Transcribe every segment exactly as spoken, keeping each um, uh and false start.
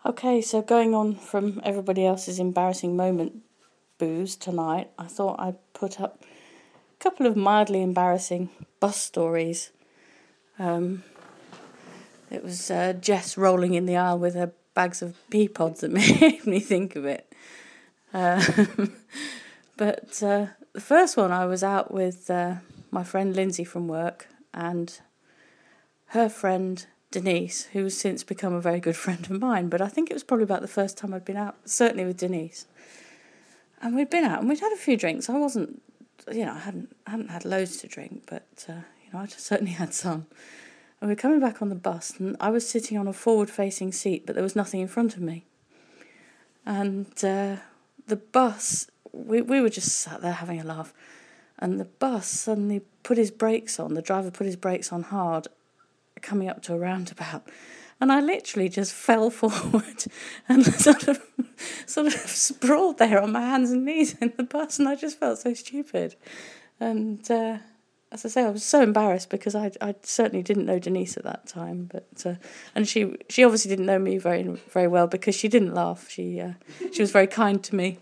Okay, so going on from everybody else's embarrassing moment booze tonight, I thought I'd put up a couple of mildly embarrassing bus stories. Um, it was uh, Jess rolling in the aisle with her bags of pea pods that made me think of it. Uh, but uh, the first one, I was out with uh, my friend Lindsay from work and her friend Denise, who's since become a very good friend of mine, but I think it was probably about the first time I'd been out, certainly with Denise. And we'd been out and we'd had a few drinks. I wasn't, you know, I hadn't I hadn't had loads to drink, but, uh, you know, I just certainly had some. And we were coming back on the bus and I was sitting on a forward-facing seat, but there was nothing in front of me. And uh, the bus, we, we were just sat there having a laugh, and the bus suddenly put his brakes on, the driver put his brakes on hard, coming up to a roundabout, and I literally just fell forward and sort of sort of sprawled there on my hands and knees in the bus, and I just felt so stupid. And uh, as I say, I was so embarrassed because I I certainly didn't know Denise at that time, but uh, and she she obviously didn't know me very very well because she didn't laugh. She uh, she was very kind to me.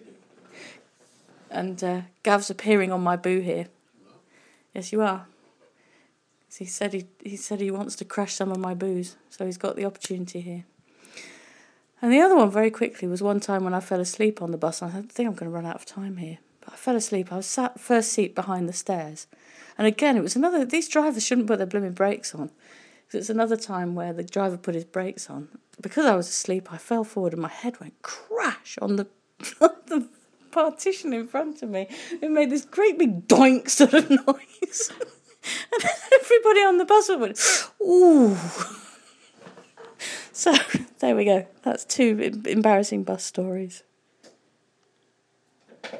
And uh, Gav's appearing on my boo here. Yes, you are. He said he he said he wants to crash some of my booze, so he's got the opportunity here. And the other one, very quickly, was one time when I fell asleep on the bus. And I think I'm going to run out of time here, but I fell asleep. I was sat first seat behind the stairs, and again, it was another. These drivers shouldn't put their blooming brakes on. It's another time where the driver put his brakes on. Because I was asleep, I fell forward and my head went crash on the on the partition in front of me. It made this great big doink sort of noise. And everybody on the bus went, ooh. So, there we go. That's two embarrassing bus stories.